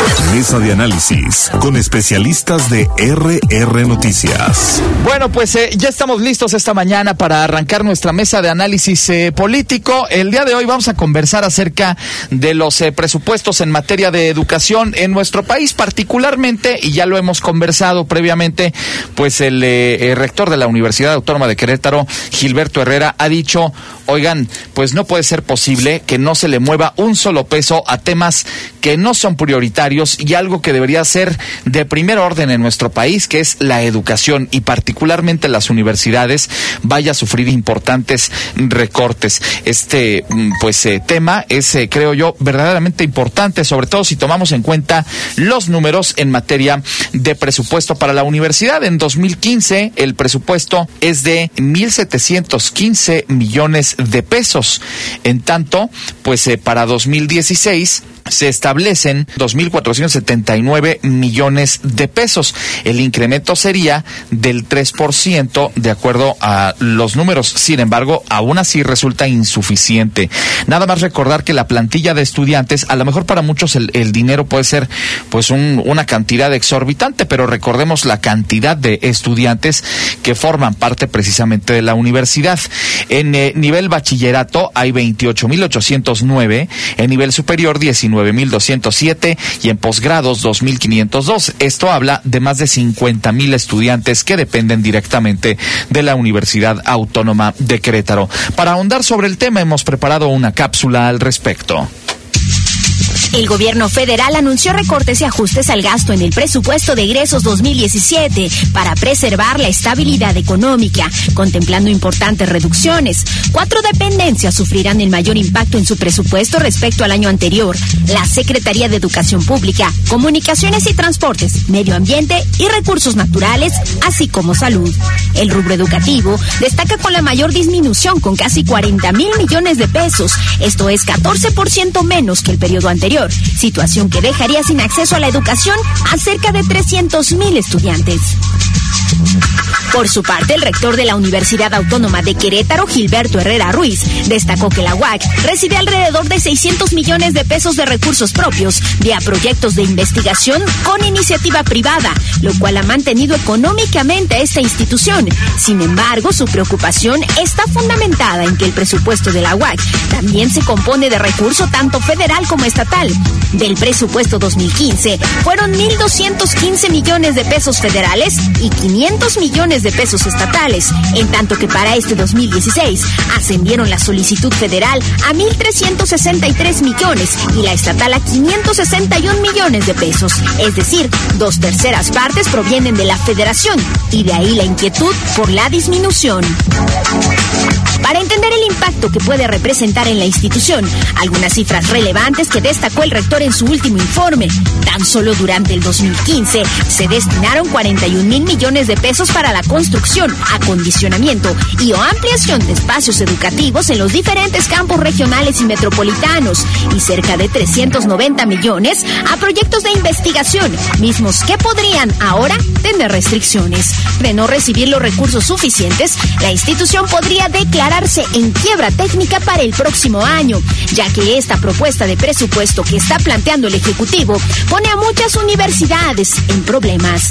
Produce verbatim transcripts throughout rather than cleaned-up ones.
Mesa de análisis con especialistas de R R Noticias. Bueno, pues eh, ya estamos listos esta mañana para arrancar nuestra mesa de análisis eh, político. El día de hoy vamos a conversar acerca de los eh, presupuestos en materia de educación en nuestro país, particularmente, y ya lo hemos conversado previamente, pues el, eh, el rector de la Universidad Autónoma de Querétaro, Gilberto Herrera, ha dicho, oigan, pues no puede ser posible que no se le mueva un solo peso a temas que no son prioritarios y algo que debería ser de primer orden en nuestro país, que es la educación, y particularmente las universidades, vaya a sufrir importantes recortes. Este pues eh, tema es, eh, creo yo, verdaderamente importante, sobre todo si tomamos en cuenta los números en materia de presupuesto para la universidad. En dos mil quince el presupuesto es de mil setecientos quince millones de pesos. En tanto, pues eh, para dos mil dieciséis se establecen dos mil cuatrocientos setenta y nueve millones de pesos. El incremento sería del tres por ciento de acuerdo a los números. Sin embargo, aún así resulta insuficiente. Nada más recordar que la plantilla de estudiantes, a lo mejor para muchos el, el dinero puede ser pues un, una cantidad exorbitante, pero recordemos la cantidad de estudiantes que forman parte precisamente de la universidad. En eh, nivel bachillerato hay veintiocho mil ochocientos nueve, en nivel superior diecinueve mil doscientos siete y en posgrados dos mil quinientos dos. Esto habla de más de cincuenta mil estudiantes que dependen directamente de la Universidad Autónoma de Querétaro. Para ahondar sobre el tema hemos preparado una cápsula al respecto. El gobierno federal anunció recortes y ajustes al gasto en el presupuesto de egresos dos mil diecisiete para preservar la estabilidad económica, contemplando importantes reducciones. Cuatro dependencias sufrirán el mayor impacto en su presupuesto respecto al año anterior: la Secretaría de Educación Pública, Comunicaciones y Transportes, Medio Ambiente y Recursos Naturales, así como Salud. El rubro educativo destaca con la mayor disminución, con casi cuarenta mil millones de pesos. Esto es catorce por ciento menos que el periodo anterior, situación que dejaría sin acceso a la educación a cerca de trescientos mil estudiantes. Por su parte, el rector de la Universidad Autónoma de Querétaro, Gilberto Herrera Ruiz, destacó que la U A C recibe alrededor de seiscientos millones de pesos de recursos propios vía proyectos de investigación con iniciativa privada, lo cual ha mantenido económicamente a esta institución. Sin embargo, su preocupación está fundamentada en que el presupuesto de la U A C también se compone de recurso tanto federal como estatal. Del presupuesto dos mil quince fueron mil doscientos quince millones de pesos federales y quinientos millones de pesos estatales, en tanto que para este dos mil dieciséis ascendieron la solicitud federal a mil trescientos sesenta y tres millones y la estatal a quinientos sesenta y un millones de pesos. Es decir, dos terceras partes provienen de la federación, y de ahí la inquietud por la disminución. Para entender el impacto que puede representar en la institución, algunas cifras relevantes que destacó el rector en su último informe. Tan solo durante el dos mil quince se destinaron cuarenta y un mil millones de pesos para la construcción, acondicionamiento y o ampliación de espacios educativos en los diferentes campos regionales y metropolitanos, y cerca de trescientos noventa millones a proyectos de investigación, mismos que podrían ahora tener restricciones. De no recibir los recursos suficientes, la institución podría declararse en quiebra técnica para el próximo año, ya que esta propuesta de presupuesto que está planteando el Ejecutivo pone a muchas universidades en problemas.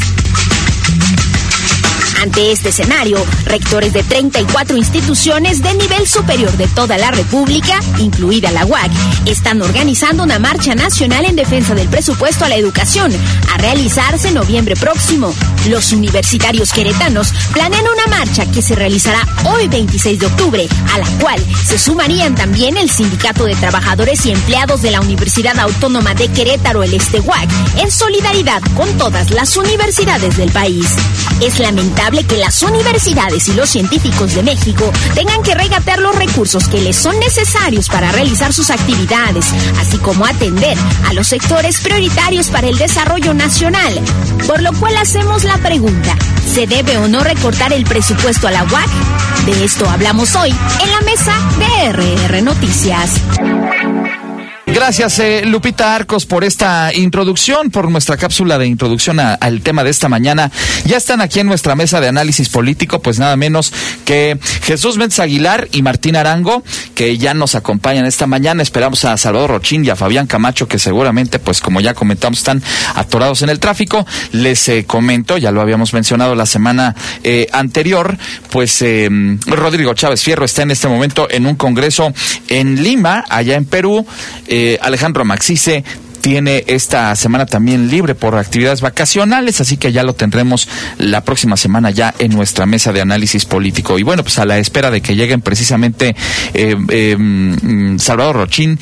Ante este escenario, rectores de treinta y cuatro instituciones de nivel superior de toda la República, incluida la U A C, están organizando una marcha nacional en defensa del presupuesto a la educación, a realizarse en noviembre próximo. Los universitarios queretanos planean una marcha que se realizará hoy veintiséis de octubre, a la cual se sumarían también el Sindicato de Trabajadores y Empleados de la Universidad Autónoma de Querétaro, el Este U A C, en solidaridad con todas las universidades del país. Es lamentable que las universidades y los científicos de México tengan que regatear los recursos que les son necesarios para realizar sus actividades, así como atender a los sectores prioritarios para el desarrollo nacional. Por lo cual hacemos la pregunta: ¿se debe o no recortar el presupuesto a la U A C? De esto hablamos hoy en la mesa de R R Noticias. Gracias, eh, Lupita Arcos, por esta introducción, por nuestra cápsula de introducción a, al tema de esta mañana. Ya están aquí en nuestra mesa de análisis político, pues nada menos que Jesús Méndez Aguilar y Martín Arango, que ya nos acompañan esta mañana. Esperamos a Salvador Rochín y a Fabián Camacho, que seguramente, pues como ya comentamos, están atorados en el tráfico. Les eh, comento, ya lo habíamos mencionado la semana eh, anterior, pues eh, Rodrigo Chávez Fierro está en este momento en un congreso en Lima, allá en Perú. Eh, Alejandro Maxice tiene esta semana también libre por actividades vacacionales, así que ya lo tendremos la próxima semana ya en nuestra mesa de análisis político. Y bueno, pues a la espera de que lleguen precisamente eh, eh, Salvador Rochín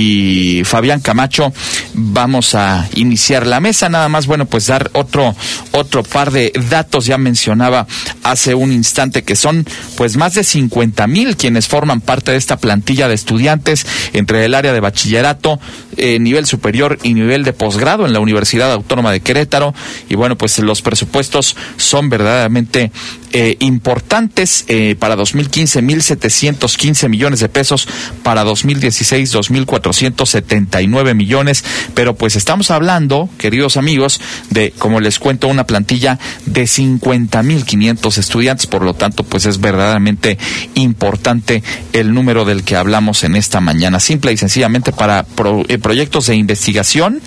y Fabián Camacho, vamos a iniciar la mesa. Nada más, bueno, pues dar otro otro par de datos. Ya mencionaba hace un instante que son pues más de cincuenta mil quienes forman parte de esta plantilla de estudiantes entre el área de bachillerato, eh, nivel superior y nivel de posgrado en la Universidad Autónoma de Querétaro. Y bueno, pues los presupuestos son verdaderamente eh, importantes. Eh, para dos mil quince, mil setecientos quince millones de pesos, para dos mil dieciséis, dos mil cuatrocientos setenta y nueve millones, pero pues estamos hablando, queridos amigos, de, como les cuento, una plantilla de cincuenta mil quinientos estudiantes. Por lo tanto, pues es verdaderamente importante el número del que hablamos en esta mañana. Simple y sencillamente, para pro, eh, proyectos de investigación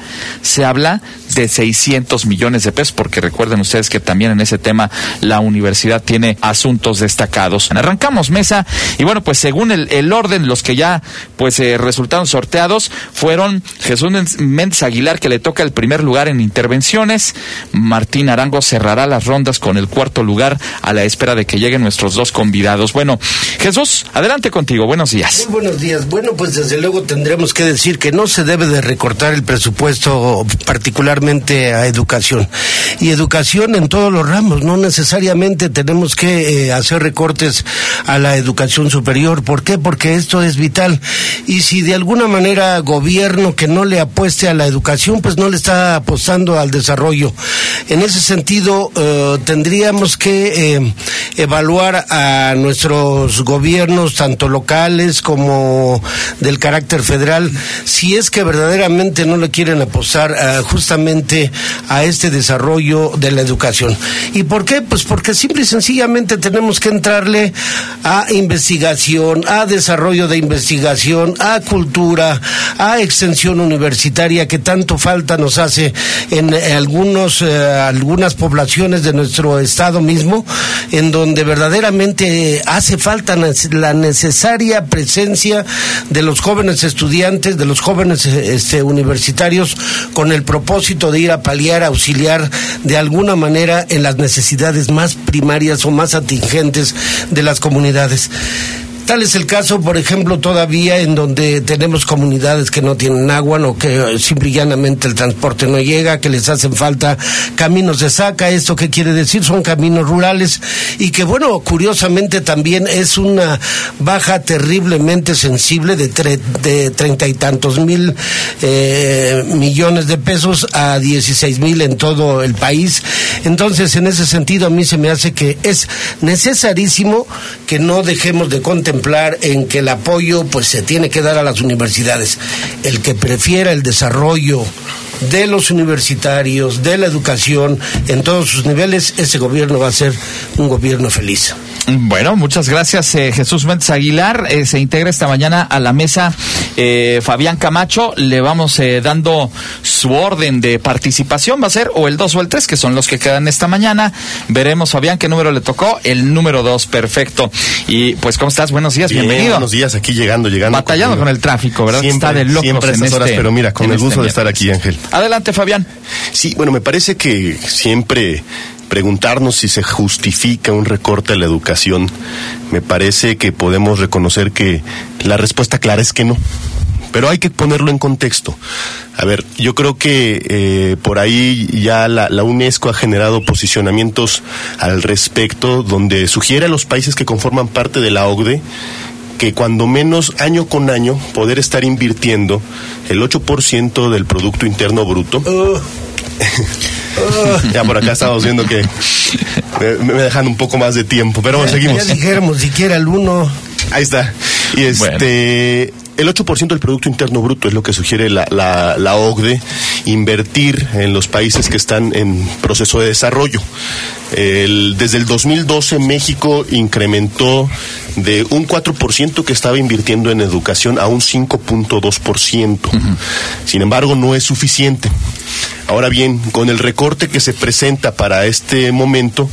se habla de seiscientos millones de pesos, porque recuerden ustedes que también en ese tema la universidad tiene asuntos destacados. Arrancamos mesa y bueno, pues según el, el orden, los que ya pues eh, resultaron sorteados fueron Jesús Méndez Aguilar, que le toca el primer lugar en intervenciones. Martín Arango cerrará las rondas con el cuarto lugar, a la espera de que lleguen nuestros dos convidados. Bueno, Jesús, adelante contigo, buenos días. Muy buenos días. Bueno, pues desde luego tendremos que decir que no se debe de recortar el presupuesto particularmente a educación, y educación en todos los ramos. No necesariamente tenemos que eh, hacer recortes a la educación superior. ¿Por qué? Porque esto es vital, y si de alguna manera gobierno que no le apueste a la educación, pues no le está apostando al desarrollo. En ese sentido, eh, tendríamos que eh, evaluar a nuestros gobiernos, tanto locales como del carácter federal, si es que verdaderamente no le quieren apostar uh, justamente a este desarrollo de la educación. ¿Y por qué? Pues porque simple y sencillamente tenemos que entrarle a investigación, a desarrollo de investigación, a cultura, a extensión universitaria, que tanto falta nos hace en algunos, uh, algunas poblaciones de nuestro estado mismo, en donde verdaderamente hace falta la necesaria presencia de los jóvenes estudiantes, de los jóvenes este, universitarios, con el propósito de ir a paliar, a auxiliar de alguna manera en las necesidades más primarias o más atingentes de las comunidades. Tal es el caso, por ejemplo, todavía en donde tenemos comunidades que no tienen agua, o que simple y llanamente el transporte no llega, que les hacen falta caminos de saca. ¿Esto qué quiere decir? Son caminos rurales, y que, bueno, curiosamente también es una baja terriblemente sensible de, tre de treinta y tantos mil eh, millones de pesos a dieciséis mil en todo el país. Entonces, en ese sentido, a mí se me hace que es necesarísimo que no dejemos de contemplar en que el apoyo pues se tiene que dar a las universidades. El que prefiera el desarrollo de los universitarios, de la educación en todos sus niveles, ese gobierno va a ser un gobierno feliz. Bueno, muchas gracias, eh, Jesús Méndez Aguilar. Eh, se integra esta mañana a la mesa eh, Fabián Camacho. Le vamos eh, dando su orden de participación. Va a ser o el dos o el tres, que son los que quedan esta mañana. Veremos, Fabián, qué número le tocó. El número dos, perfecto. Y pues, ¿cómo estás? Buenos días, Bien, bienvenido. Buenos días, aquí llegando, llegando. Batallando con, con el tráfico, ¿verdad? Siempre, Está de locos siempre a estas en horas, este, pero mira, con el este gusto de estar aquí, Ángel. Adelante, Fabián. Sí, bueno, me parece que siempre preguntarnos si se justifica un recorte a la educación, me parece que podemos reconocer que la respuesta clara es que no. Pero hay que ponerlo en contexto. A ver, yo creo que eh, por ahí ya la, la UNESCO ha generado posicionamientos al respecto, donde sugiere a los países que conforman parte de la O C D E que cuando menos año con año poder estar invirtiendo el ocho por ciento del Producto Interno Bruto. Uh. Uh. Ya por acá estamos viendo que me, me dejan un poco más de tiempo, pero bueno, seguimos. Ya dijéramos siquiera el uno. Ahí está. Y este... Bueno. el ocho por ciento del Producto Interno Bruto es lo que sugiere la, la, la O C D E, invertir en los países que están en proceso de desarrollo. El, desde el dos mil doce México incrementó de un cuatro por ciento que estaba invirtiendo en educación a un cinco punto dos por ciento. Uh-huh. Sin embargo, no es suficiente. Ahora bien, con el recorte que se presenta para este momento,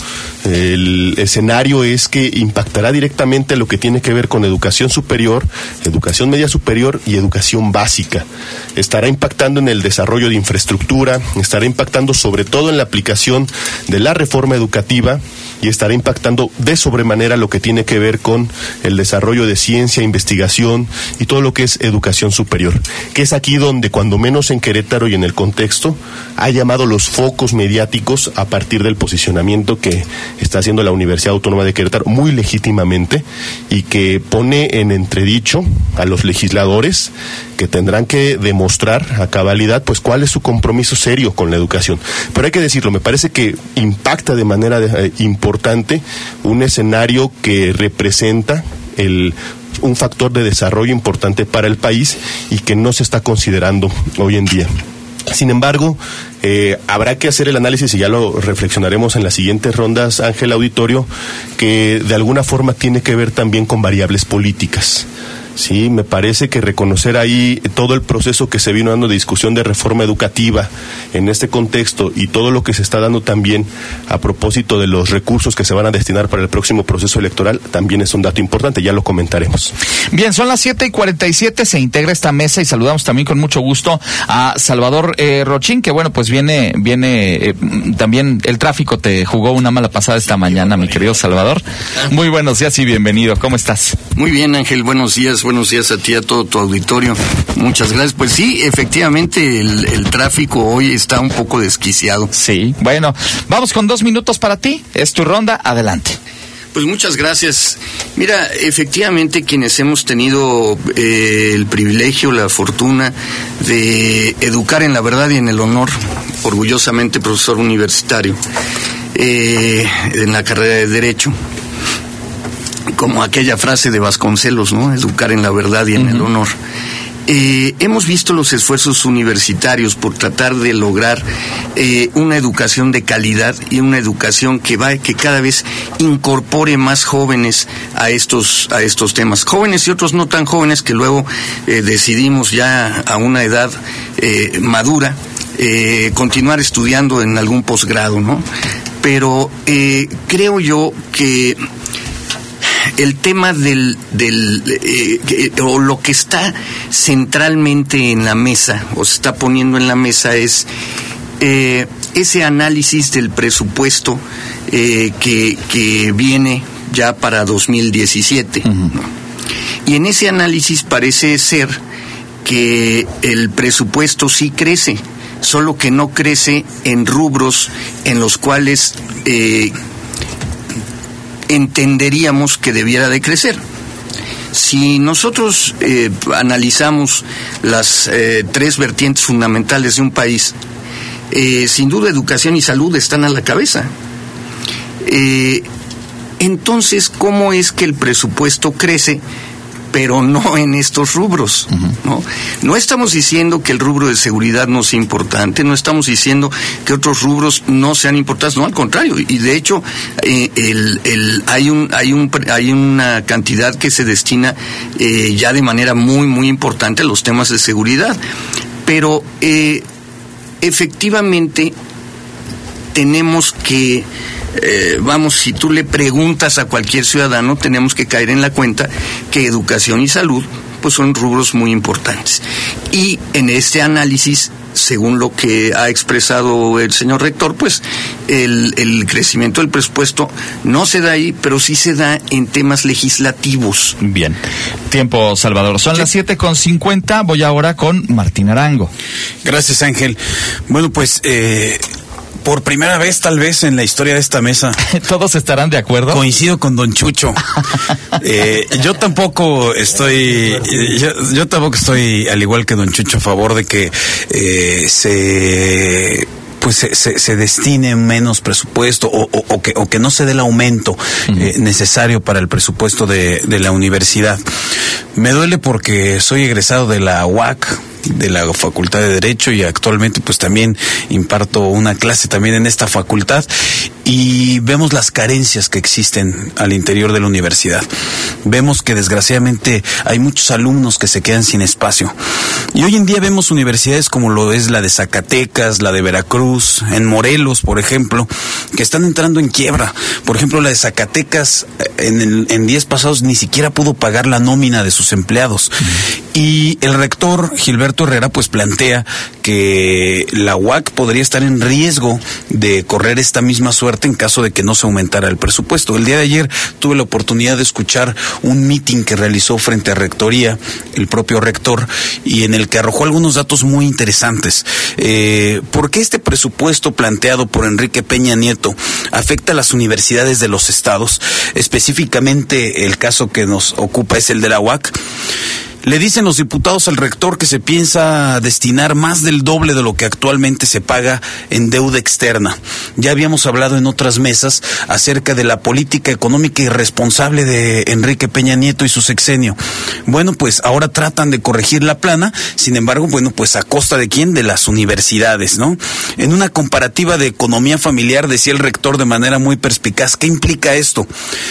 el escenario es que impactará directamente lo que tiene que ver con educación superior, educación media superior y educación básica. Estará impactando en el desarrollo de infraestructura, estará impactando sobre todo en la aplicación de la reforma educativa y estará impactando de sobremanera lo que tiene que ver con el desarrollo de ciencia, investigación y todo lo que es educación superior, que es aquí donde, cuando menos en Querétaro y en el contexto, ha llamado los focos mediáticos a partir del posicionamiento que está haciendo la Universidad Autónoma de Querétaro muy legítimamente y que pone en entredicho a los legisladores que tendrán que demostrar a cabalidad pues cuál es su compromiso serio con la educación. Pero hay que decirlo, me parece que impacta de manera eh, importante un escenario que representa el un factor de desarrollo importante para el país y que no se está considerando hoy en día. Sin embargo, eh, habrá que hacer el análisis, y ya lo reflexionaremos en las siguientes rondas, Ángel Auditorio, que de alguna forma tiene que ver también con variables políticas. Sí, me parece que reconocer ahí todo el proceso que se vino dando de discusión de reforma educativa en este contexto y todo lo que se está dando también a propósito de los recursos que se van a destinar para el próximo proceso electoral también es un dato importante, ya lo comentaremos. Bien, son las siete y cuarenta y siete, se integra esta mesa y saludamos también con mucho gusto a Salvador eh, Rochín, que bueno, pues viene, viene eh, también el tráfico te jugó una mala pasada esta mañana, mi querido Salvador. Muy buenos días y bienvenido, ¿cómo estás? Muy bien, Ángel, buenos días. Buenos días a ti, a todo tu auditorio. Muchas gracias. Pues sí, efectivamente, el, el tráfico hoy está un poco desquiciado. Sí, bueno, vamos con dos minutos para ti. Es tu ronda, adelante. Pues muchas gracias. Mira, efectivamente, quienes hemos tenido eh, el privilegio, la fortuna de educar en la verdad y en el honor, orgullosamente profesor universitario, eh, en la carrera de Derecho, como aquella frase de Vasconcelos, ¿no? Educar en la verdad y en uh-huh. el honor. Eh, hemos visto los esfuerzos universitarios por tratar de lograr eh, una educación de calidad y una educación que va, que cada vez incorpore más jóvenes a estos, a estos temas. Jóvenes y otros no tan jóvenes que luego eh, decidimos ya a una edad eh, madura eh, continuar estudiando en algún posgrado, ¿no? Pero eh, creo yo que el tema del, del eh, o lo que está centralmente en la mesa, o se está poniendo en la mesa, es eh, ese análisis del presupuesto eh, que, que viene ya para dos mil diecisiete. Uh-huh. ¿no? Y en ese análisis parece ser que el presupuesto sí crece, solo que no crece en rubros en los cuales eh, entenderíamos que debiera de crecer. Si nosotros eh, analizamos las eh, tres vertientes fundamentales de un país, eh, sin duda educación y salud están a la cabeza. Eh, entonces, ¿cómo es que el presupuesto crece, pero no en estos rubros? Uh-huh. ¿no? No estamos diciendo que el rubro de seguridad no sea importante, no estamos diciendo que otros rubros no sean importantes, no, al contrario, y de hecho eh, el, el, hay un hay un hay una cantidad que se destina eh, ya de manera muy muy importante a los temas de seguridad, pero eh, efectivamente tenemos que Eh, vamos, si tú le preguntas a cualquier ciudadano, tenemos que caer en la cuenta que educación y salud pues son rubros muy importantes. Y en este análisis, según lo que ha expresado el señor rector, pues el, el crecimiento del presupuesto no se da ahí, pero sí se da en temas legislativos. Bien. Tiempo, Salvador. Son sí. las siete con cincuenta. Voy ahora con Martín Arango. Gracias, Ángel. Bueno, pues eh, por primera vez, tal vez, en la historia de esta mesa. ¿Todos estarán de acuerdo? Coincido con don Chucho. eh, yo tampoco estoy, yo, yo tampoco estoy, al igual que don Chucho, a favor de que eh, se... pues se, se, se destine menos presupuesto o, o, o, que, o que no se dé el aumento uh-huh. eh, necesario para el presupuesto de, de la universidad. Me duele porque soy egresado de la U A C, de la Facultad de Derecho, y actualmente pues también imparto una clase también en esta facultad, y vemos las carencias que existen al interior de la universidad. Vemos que desgraciadamente hay muchos alumnos que se quedan sin espacio. Y hoy en día vemos universidades como lo es la de Zacatecas, la de Veracruz, en Morelos, por ejemplo, que están entrando en quiebra. Por ejemplo, la de Zacatecas en, el, en días pasados ni siquiera pudo pagar la nómina de sus empleados. Mm. Y el rector Gilberto Herrera pues plantea que la U A C podría estar en riesgo de correr esta misma suerte en caso de que no se aumentara el presupuesto. El día de ayer tuve la oportunidad de escuchar un meeting que realizó frente a Rectoría el propio rector, y en el que arrojó algunos datos muy interesantes. Eh, ¿Por qué este presupuesto planteado por Enrique Peña Nieto afecta a las universidades de los estados? Específicamente el caso que nos ocupa es el de la U A C. Le dicen los diputados al rector que se piensa destinar más del doble de lo que actualmente se paga en deuda externa. Ya habíamos hablado en otras mesas acerca de la política económica irresponsable de Enrique Peña Nieto y su sexenio. Bueno, pues ahora tratan de corregir la plana, sin embargo, bueno, pues a costa de quién, de las universidades, ¿no? En una comparativa de economía familiar decía el rector de manera muy perspicaz, ¿qué implica esto?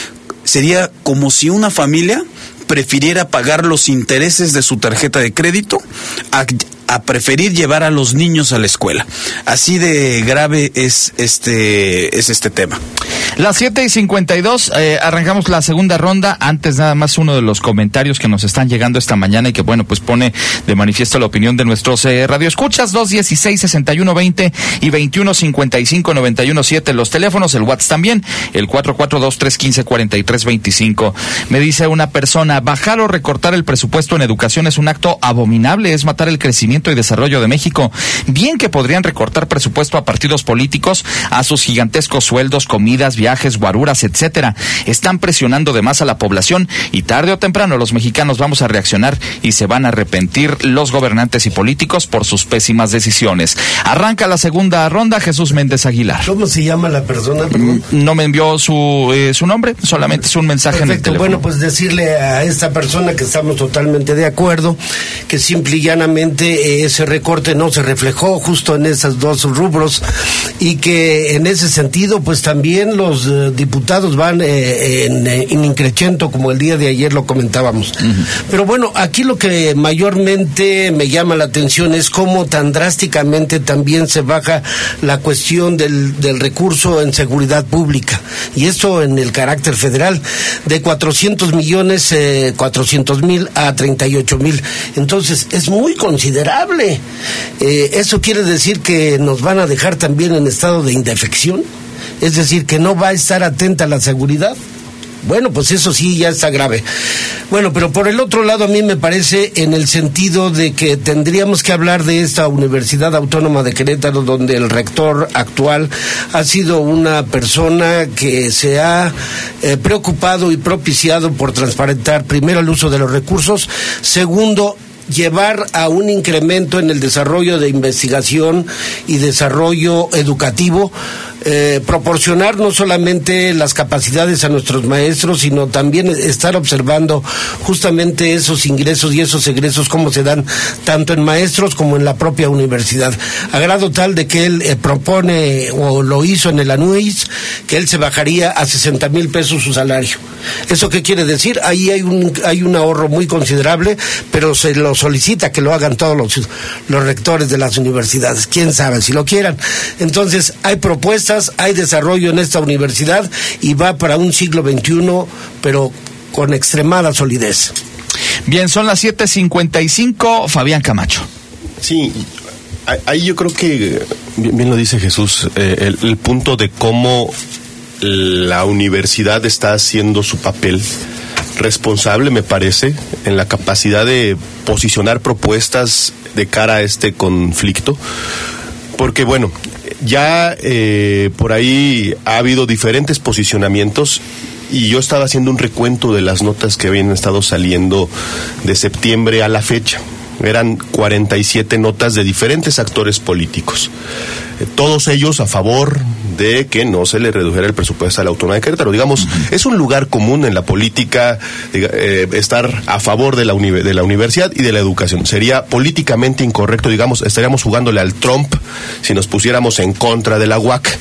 Sería como si una familia prefiriera pagar los intereses de su tarjeta de crédito a, a preferir llevar a los niños a la escuela. Así de grave es este es este tema. Las siete y cincuenta y dos, eh, arrancamos la segunda ronda. Antes nada más uno de los comentarios que nos están llegando esta mañana y que bueno, pues pone de manifiesto la opinión de nuestros eh, radioescuchas. Dos dieciséis sesenta y uno veinte y veintiuno cincuenta y cinco noventa y uno siete los teléfonos, el WhatsApp también, el cuatro cuatro dos tres quince cuarenta y tres veinticinco. Me dice una persona, bajar o recortar el presupuesto en educación es un acto abominable, es matar el crecimiento y desarrollo de México. Bien que podrían recortar presupuesto a partidos políticos, a sus gigantescos sueldos, comidas, viajes, guaruras, etcétera. Están presionando de más a la población y tarde o temprano los mexicanos vamos a reaccionar y se van a arrepentir los gobernantes y políticos por sus pésimas decisiones. Arranca la segunda ronda, Jesús Méndez Aguilar. ¿Cómo se llama la persona? Perdón. No me envió su eh, su nombre, solamente es un mensaje. Perfecto. En el teléfono. Bueno, pues decirle a esta persona que estamos totalmente de acuerdo, que simple y llanamente eh, ese recorte no se reflejó justo en esos dos rubros, y que en ese sentido pues también los eh, diputados van eh, en, en increchento, como el día de ayer lo comentábamos. Uh-huh. Pero bueno, aquí lo que mayormente me llama la atención es cómo tan drásticamente también se baja la cuestión del, del recurso en seguridad pública, y esto en el carácter federal, de cuatrocientos millones, eh, cuatrocientos mil a treinta y ocho mil. Entonces es muy considerable. Eh, eso quiere decir que nos van a dejar también en estado de indefección, es decir, que no va a estar atenta a la seguridad. Bueno, pues eso sí ya está grave. Bueno, pero por el otro lado a mí me parece en el sentido de que tendríamos que hablar de esta Universidad Autónoma de Querétaro, donde el rector actual ha sido una persona que se ha eh, preocupado y propiciado por transparentar primero el uso de los recursos, segundo, llevar a un incremento en el desarrollo de investigación y desarrollo educativo, eh, proporcionar no solamente las capacidades a nuestros maestros, sino también estar observando justamente esos ingresos y esos egresos, cómo se dan tanto en maestros como en la propia universidad, a grado tal de que él eh, propone, o lo hizo en el ANUIS, que él se bajaría a sesenta mil pesos su salario. ¿Eso qué quiere decir? Ahí hay un, hay un ahorro muy considerable, pero se lo solicita que lo hagan todos los, los rectores de las universidades, quién sabe si lo quieran. Entonces hay propuestas, hay desarrollo en esta universidad y va para un siglo veintiuno, pero con extremada solidez. Bien, son las siete cincuenta y cinco, Fabián Camacho. Sí, ahí yo creo que bien, bien lo dice Jesús, eh, el, el punto de cómo la universidad está haciendo su papel responsable, me parece, en la capacidad de posicionar propuestas de cara a este conflicto, porque bueno, ya eh, por ahí ha habido diferentes posicionamientos, y yo estaba haciendo un recuento de las notas que habían estado saliendo de septiembre a la fecha. Eran cuarenta y siete notas de diferentes actores políticos, eh, todos ellos a favor de que no se le redujera el presupuesto a la Autónoma de Querétaro. Digamos, uh-huh. es un lugar común en la política eh, estar a favor de la, uni- de la universidad y de la educación. Sería políticamente incorrecto, digamos, estaríamos jugándole al Trump si nos pusiéramos en contra de la U A C.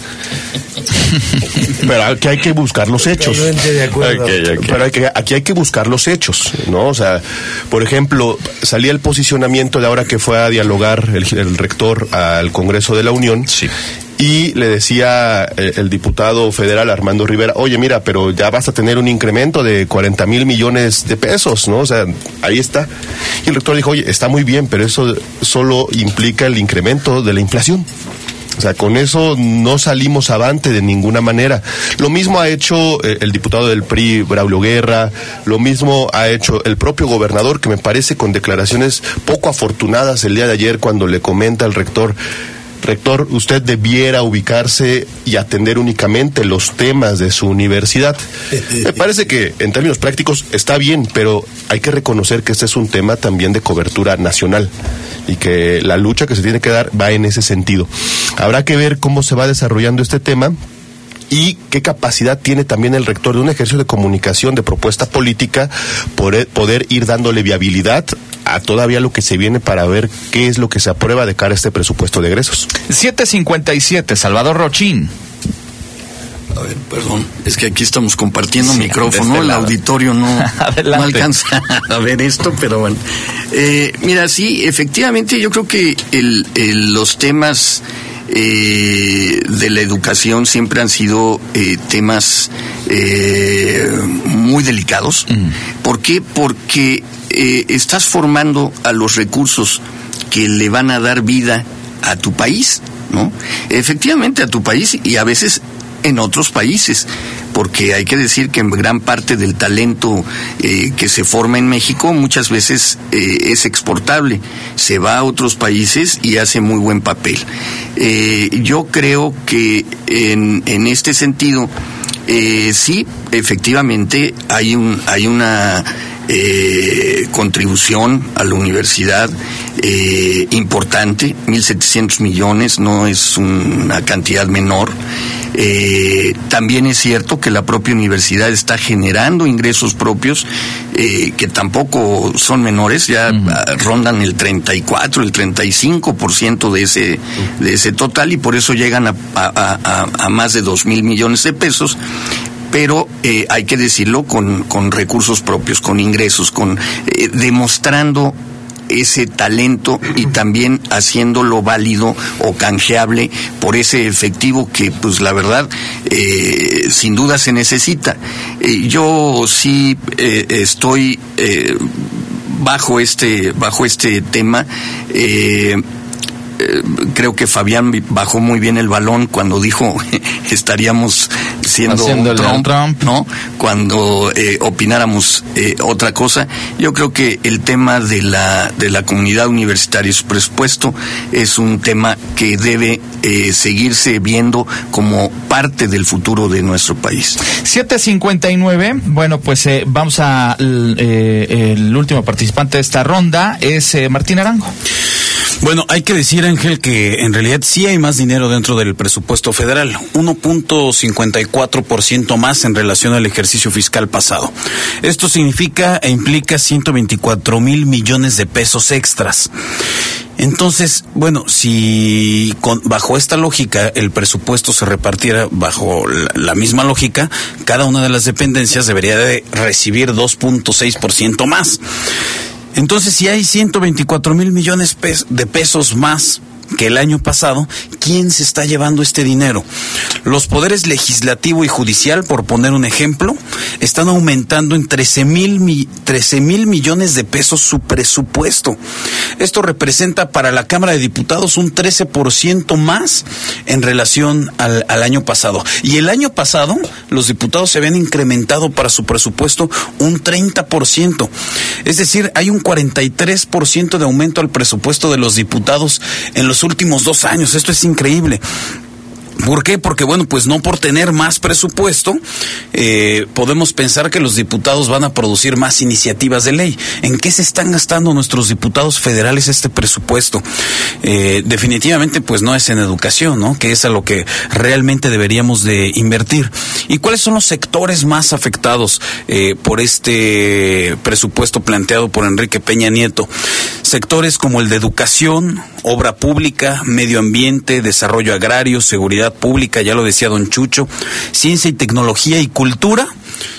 Pero aquí hay que buscar los hechos. De acuerdo. Okay, okay. Pero hay que, aquí hay que buscar los hechos, ¿no? O sea, por ejemplo, salía el posicionamiento de ahora que fue a dialogar el, el rector al Congreso de la Unión. Sí. Y le decía el, el diputado federal Armando Rivera, oye, mira, pero ya vas a tener un incremento de cuarenta mil millones de pesos, ¿no? O sea, ahí está. Y el rector dijo, oye, está muy bien, pero eso solo implica el incremento de la inflación. O sea, con eso no salimos avante de ninguna manera. Lo mismo ha hecho eh, el diputado del P R I, Braulio Guerra, lo mismo ha hecho el propio gobernador, que me parece con declaraciones poco afortunadas el día de ayer cuando le comenta al rector, rector, usted debiera ubicarse y atender únicamente los temas de su universidad. Me parece que en términos prácticos está bien, pero hay que reconocer que este es un tema también de cobertura nacional y que la lucha que se tiene que dar va en ese sentido. Habrá que ver cómo se va desarrollando este tema y qué capacidad tiene también el rector de un ejercicio de comunicación, de propuesta política, poder, poder ir dándole viabilidad a todavía lo que se viene para ver qué es lo que se aprueba de cara a este presupuesto de egresos. siete cincuenta y siete, Salvador Rochín. A ver, perdón, es que aquí estamos compartiendo sí, micrófono, este el lado. Auditorio no, no alcanza a ver esto, pero bueno. Eh, mira, sí, efectivamente yo creo que el, el, los temas eh, de la educación siempre han sido eh, temas eh, muy delicados. Mm. ¿Por qué? Porque eh, estás formando a los recursos que le van a dar vida a tu país, ¿no? Efectivamente a tu país y a veces en otros países, porque hay que decir que en gran parte del talento eh, que se forma en México muchas veces eh, es exportable, se va a otros países y hace muy buen papel. Eh, yo creo que en, en este sentido, eh, sí, efectivamente hay un hay una eh, contribución a la universidad eh, importante, mil setecientos millones, no es una cantidad menor. Eh, también es cierto que la propia universidad está generando ingresos propios eh, que tampoco son menores, ya uh-huh. rondan el treinta y cuatro, el treinta y cinco por ciento de ese de ese total y por eso llegan a, a, a, a más de dos mil millones de pesos. Pero eh, hay que decirlo con, con recursos propios, con ingresos, con eh, demostrando ese talento y también haciéndolo válido o canjeable por ese efectivo que, pues la verdad, eh, sin duda se necesita. Eh, yo sí eh, estoy eh, bajo este bajo este tema. Eh, Eh, creo que Fabián bajó muy bien el balón cuando dijo estaríamos siendo un Trump, Trump, ¿no? Cuando eh, opináramos eh, otra cosa. Yo creo que el tema de la de la comunidad universitaria y su presupuesto es un tema que debe eh, seguirse viendo como parte del futuro de nuestro país. siete cincuenta y nueve, bueno, pues eh, vamos a eh, el último participante de esta ronda es eh, Martín Arango. Bueno, hay que decir, Ángel, que en realidad sí hay más dinero dentro del presupuesto federal, uno punto cincuenta y cuatro por ciento más en relación al ejercicio fiscal pasado. Esto significa e implica ciento veinticuatro mil millones de pesos extras. Entonces, bueno, si con, bajo esta lógica el presupuesto se repartiera bajo la, la misma lógica, cada una de las dependencias debería de recibir dos punto seis por ciento más. Entonces, si hay ciento veinticuatro mil millones de pesos más que el año pasado, ¿quién se está llevando este dinero? Los poderes legislativo y judicial, por poner un ejemplo, están aumentando en trece mil millones de pesos su presupuesto. Esto representa para la Cámara de Diputados un trece por ciento más en relación al, al año pasado. Y el año pasado, los diputados se habían incrementado para su presupuesto un treinta por ciento. Es decir, hay un cuarenta y tres por ciento de aumento al presupuesto de los diputados en los últimos dos años. Esto es increíble. ¿Por qué? Porque, bueno, pues no por tener más presupuesto, eh, podemos pensar que los diputados van a producir más iniciativas de ley. ¿En qué se están gastando nuestros diputados federales este presupuesto? Eh, definitivamente, pues no es en educación, ¿no? Que es a lo que realmente deberíamos de invertir. ¿Y cuáles son los sectores más afectados eh, por este presupuesto planteado por Enrique Peña Nieto? Sectores como el de educación, obra pública, medio ambiente, desarrollo agrario, seguridad pública, ya lo decía don Chucho, ciencia y tecnología y cultura,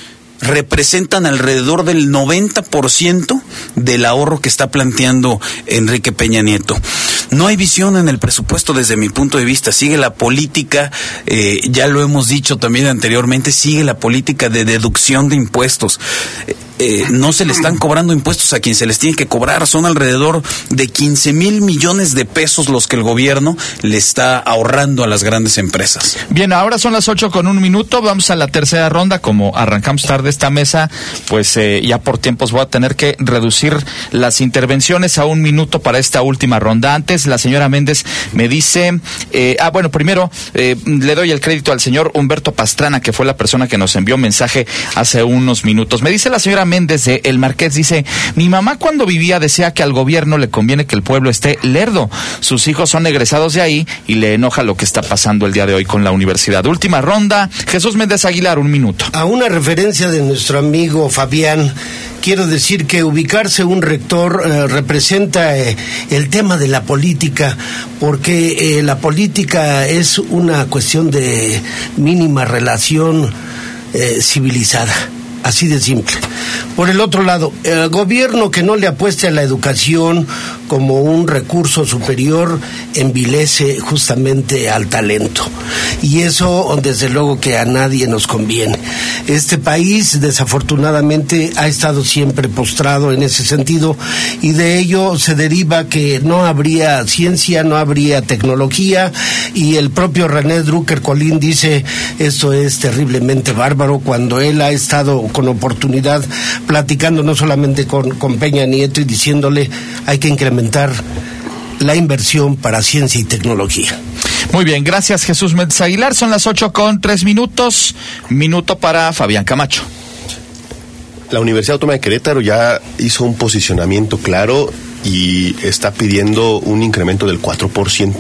representan alrededor del noventa por ciento del ahorro que está planteando Enrique Peña Nieto. No hay visión en el presupuesto desde mi punto de vista. Sigue la política, eh, ya lo hemos dicho también anteriormente, sigue la política de deducción de impuestos. Eh, eh, no se le están cobrando impuestos a quien se les tiene que cobrar. Son alrededor de quince mil millones de pesos los que el gobierno le está ahorrando a las grandes empresas. Bien, ahora son las ocho con un minuto. Vamos a la tercera ronda. Como arrancamos tarde esta mesa, pues eh, ya por tiempos voy a tener que reducir las intervenciones a un minuto para esta última ronda. Antes, la señora Méndez me dice, eh, ah, bueno, primero eh, le doy el crédito al señor Humberto Pastrana, que fue la persona que nos envió un mensaje hace unos minutos. Me dice la señora Méndez de El Marqués, dice, mi mamá cuando vivía decía que al gobierno le conviene que el pueblo esté lerdo. Sus hijos son egresados de ahí y le enoja lo que está pasando el día de hoy con la universidad. Última ronda, Jesús Méndez Aguilar, un minuto. A una referencia de nuestro amigo Fabián, quiero decir que ubicarse un rector eh, representa eh, el tema de la política, porque eh, la política es una cuestión de mínima relación eh, civilizada. Así de simple. Por el otro lado, el gobierno que no le apueste a la educación como un recurso superior envilece justamente al talento. Y eso, desde luego, que a nadie nos conviene. Este país, desafortunadamente, ha estado siempre postrado en ese sentido, y de ello se deriva que no habría ciencia, no habría tecnología, y el propio René Drucker Colín dice, esto es terriblemente bárbaro, cuando él ha estado con oportunidad platicando no solamente con, con Peña Nieto y diciéndole hay que incrementar la inversión para ciencia y tecnología. Muy bien, gracias Jesús Méndez Aguilar. Son las ocho con tres minutos. Minuto para Fabián Camacho. La Universidad Autónoma de Querétaro ya hizo un posicionamiento claro y está pidiendo un incremento del cuatro por ciento,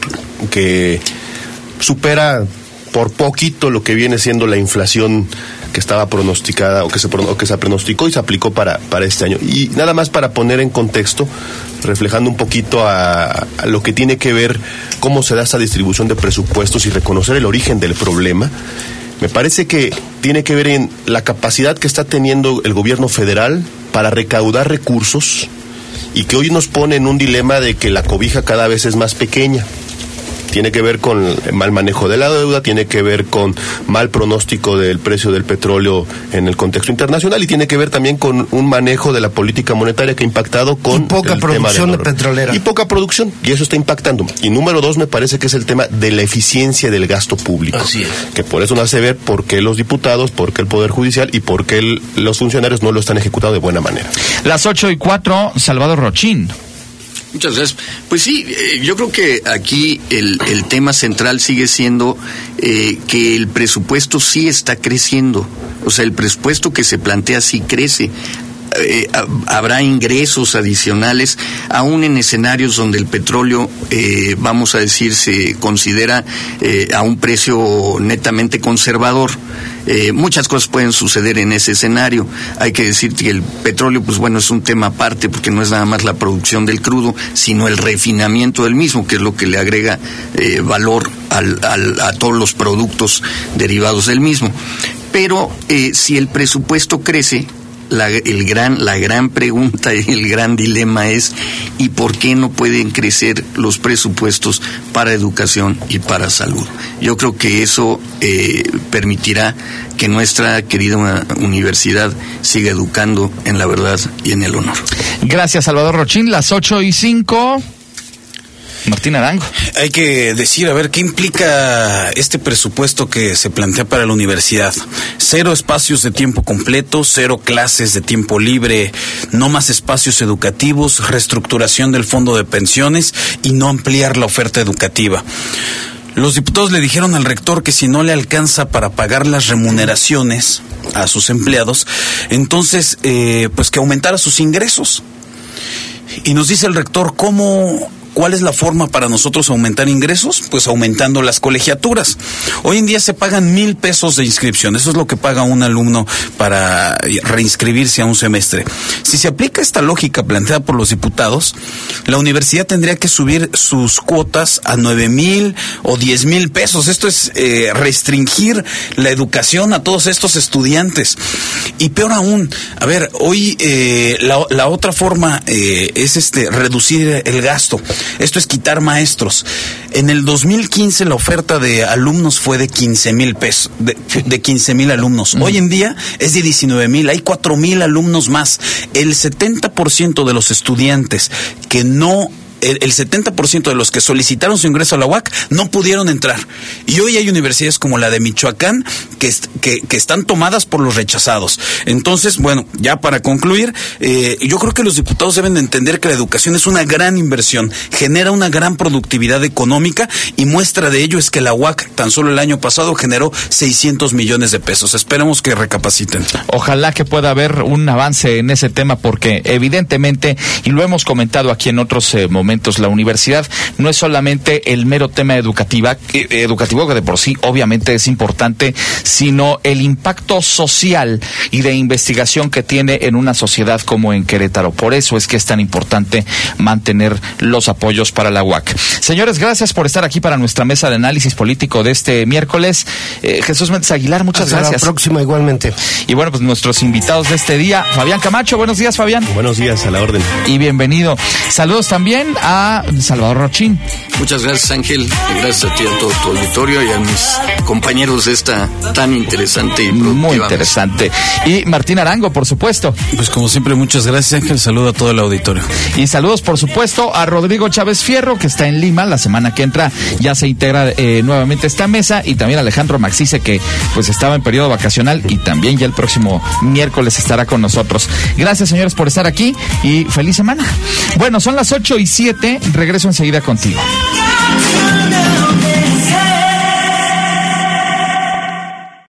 que supera por poquito lo que viene siendo la inflación que estaba pronosticada o que se, o que se pronosticó y se aplicó para, para este año. Y nada más para poner en contexto, reflejando un poquito a, a lo que tiene que ver cómo se da esta distribución de presupuestos y reconocer el origen del problema, me parece que tiene que ver en la capacidad que está teniendo el gobierno federal para recaudar recursos y que hoy nos pone en un dilema de que la cobija cada vez es más pequeña. Tiene que ver con mal manejo de la deuda, tiene que ver con mal pronóstico del precio del petróleo en el contexto internacional y tiene que ver también con un manejo de la política monetaria que ha impactado con y poca el producción tema de petrolera. Y poca producción, y eso está impactando. Y número dos, me parece que es el tema de la eficiencia del gasto público. Así es. Que por eso nos hace ver por qué los diputados, por qué el Poder Judicial y por qué el, los funcionarios no lo están ejecutando de buena manera. Las ocho y cuatro, Salvador Rochín. Muchas gracias. Pues sí, eh, yo creo que aquí el, el tema central sigue siendo eh, que el presupuesto sí está creciendo. O sea, el presupuesto que se plantea sí crece. Eh, habrá ingresos adicionales, aún en escenarios donde el petróleo, eh, vamos a decir, se considera eh, a un precio netamente conservador. Eh, muchas cosas pueden suceder en ese escenario. Hay que decir que el petróleo, pues bueno, es un tema aparte porque no es nada más la producción del crudo, sino el refinamiento del mismo, que es lo que le agrega eh, valor al, al, a todos los productos derivados del mismo. Pero eh, si el presupuesto crece, La, el gran, la gran pregunta y el gran dilema es ¿y por qué no pueden crecer los presupuestos para educación y para salud? Yo creo que eso eh, permitirá que nuestra querida universidad siga educando en la verdad y en el honor. Gracias, Salvador Rochín. Las ocho y cinco. Martín Arango. Hay que decir, a ver, ¿qué implica este presupuesto que se plantea para la universidad? Cero espacios de tiempo completo, cero clases de tiempo libre, no más espacios educativos, reestructuración del fondo de pensiones y no ampliar la oferta educativa. Los diputados le dijeron al rector que si no le alcanza para pagar las remuneraciones a sus empleados, entonces eh, pues que aumentara sus ingresos. Y nos dice el rector, ¿cómo, cuál es la forma para nosotros aumentar ingresos? Pues aumentando las colegiaturas. Hoy en día se pagan mil pesos de inscripción, eso es lo que paga un alumno para reinscribirse a un semestre. Si se aplica esta lógica planteada por los diputados, la universidad tendría que subir sus cuotas a nueve mil o diez mil pesos. Esto es eh, restringir la educación a todos estos estudiantes. Y peor aún, a ver, hoy eh, la, la otra forma eh, es este reducir el gasto. Esto es quitar maestros. En el dos mil quince la oferta de alumnos fue de quince mil pesos, de, de quince mil alumnos. Uh-huh. Hoy en día es de diecinueve mil, hay cuatro mil alumnos más. El setenta por ciento de los estudiantes que no... El, el setenta por ciento de los que solicitaron su ingreso a la U A C no pudieron entrar. Y hoy hay universidades como la de Michoacán que, que, que están tomadas por los rechazados. Entonces, bueno, ya para concluir, eh, yo creo que los diputados deben de entender que la educación es una gran inversión, genera una gran productividad económica y muestra de ello es que la U A C tan solo el año pasado generó seiscientos millones de pesos. Esperemos que recapaciten. Ojalá que pueda haber un avance en ese tema porque evidentemente, y lo hemos comentado aquí en otros eh, momentos, la universidad no es solamente el mero tema educativa, eh, educativo que de por sí obviamente es importante, sino el impacto social y de investigación que tiene en una sociedad como en Querétaro. Por eso es que es tan importante mantener los apoyos para la U A C. Señores, gracias por estar aquí para nuestra mesa de análisis político de este miércoles. Eh, Jesús Méndez Aguilar, muchas Hasta gracias. La próxima igualmente. Y bueno, pues nuestros invitados de este día, Fabián Camacho, buenos días, Fabián. Buenos días, a la orden. Y bienvenido. Saludos también a Salvador Rochín. Muchas gracias, Ángel, y gracias a ti, a todo tu auditorio y a mis compañeros de esta tan interesante y productiva. Muy interesante. Y Martín Arango, por supuesto. Pues como siempre, muchas gracias, Ángel. Saludo a todo el auditorio. Y saludos, por supuesto, a Rodrigo Chávez Fierro, que está en Lima. La semana que entra ya se integra eh, nuevamente a esta mesa. Y también a Alejandro Maxice, que pues estaba en periodo vacacional y también ya el próximo miércoles estará con nosotros. Gracias, señores, por estar aquí y feliz semana. Bueno, son las ocho y siete. Regreso enseguida contigo.